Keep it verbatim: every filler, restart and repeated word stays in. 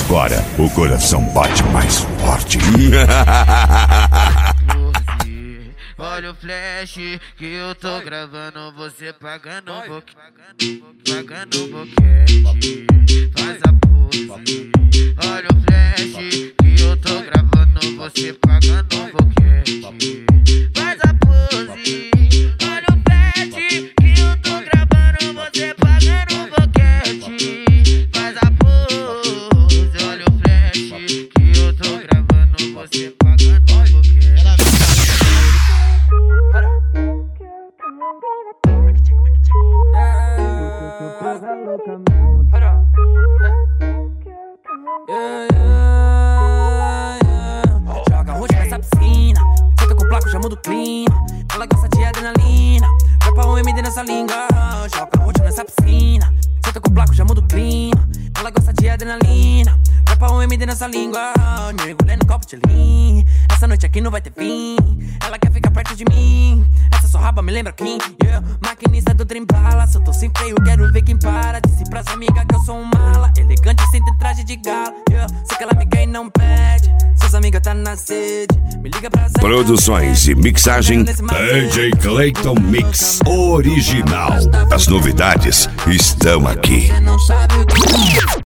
agora o coração bate mais forte. Olha o flash que eu tô gravando, você pagando um pouquinho, pagando um boquete, faz a pose. Olha o flash que eu tô gravando, você pagando um boquete, faz a pose. Olha o flash que eu tô gravando, você pagando um boquete, faz a pose. Olha o flash que eu tô gravando, você pagando um boquete. Joga roxo nessa piscina, senta com placo, já muda o clima. Ela gosta de adrenalina, vai pra um M D nessa língua. Joga roxo nessa piscina, senta com placo, já muda o clima. Ela gosta de adrenalina, vai pra um M D nessa língua. Mergulhei no copo de lean, essa noite aqui não vai ter fim. Ela quer ficar perto de mim, essa sua raba me lembra quem? Yeah. Maquinista do trem bala, se eu tô sem freio quero ver quem para. Disse pras amigas que eu sou um mala, elegante sem ter traje de gala. Yeah. Sei que ela me quer e não pede, suas amigas tá na sede. Me liga pra zero. Produções e mixagem D J Clayton Mix Original. As novidades estão aqui. Você não sabe o que